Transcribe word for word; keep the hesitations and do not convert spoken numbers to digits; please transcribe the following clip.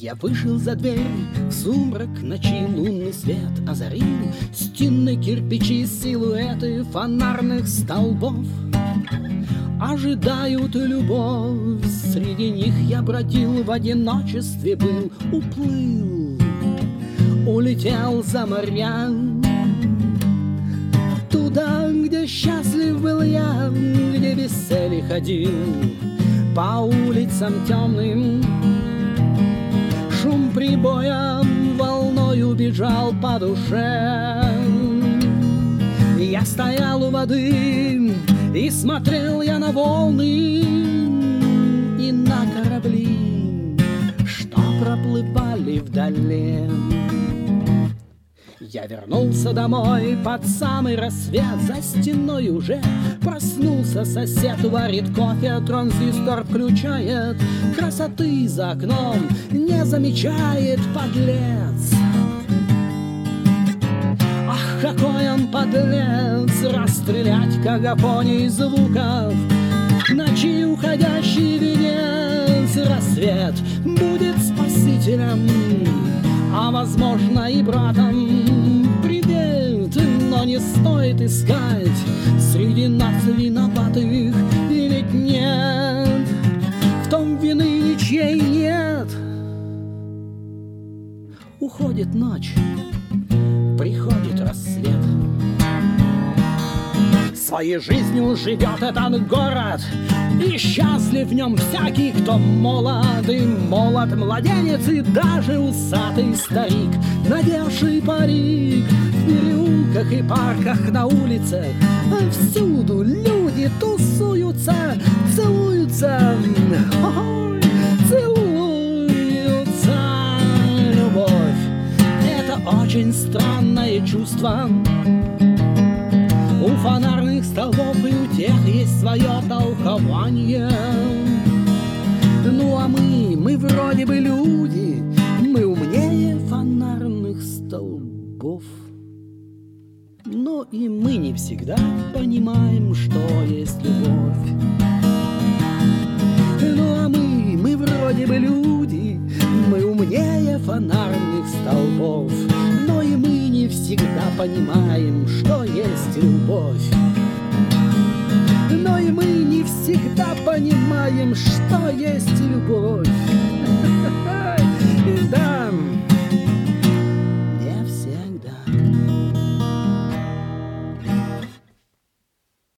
Я вышел за дверь, в сумрак ночи лунный свет озарил стены, кирпичи, силуэты фонарных столбов. Ожидают любовь, среди них я бродил, в одиночестве был, уплыл, улетел за моря. Туда, где счастлив был я, где без цели ходил по улицам темным. Шум прибоя волною бежал по душе. Я стоял у воды и смотрел я на волны и на корабли, что проплывали вдали. Я вернулся домой под самый рассвет, за стеной уже проснулся сосед, варит кофе, транзистор включает, красоты за окном не замечает, подлец. Ах, какой он подлец, расстрелять какофонии звуков, ночи уходящий венец, рассвет будет спасителем, а возможно и братом. Привет, но не стоит искать среди нас виноватых, и ведь нет, в том вины ничьей нет. Уходит ночь, приходит рассвет. Своей жизнью живет этот город, и счастлив в нем всякий, кто молод, и молод младенец, и даже усатый старик, надевший парик. В переулках и парках, на улицах, всюду люди тусуются, целуются, ой, целуются. Любовь — это очень странное чувство. У фонарных столбов и у тех есть свое толкование. Ну а мы, мы вроде бы люди, мы умнее фонарных столбов. Но и мы не всегда понимаем, что есть любовь. Ну а мы, мы вроде бы люди, мы умнее фонарных столбов. Но и мы не всегда понимаем, что есть любовь. Но и мы не всегда понимаем, что есть любовь.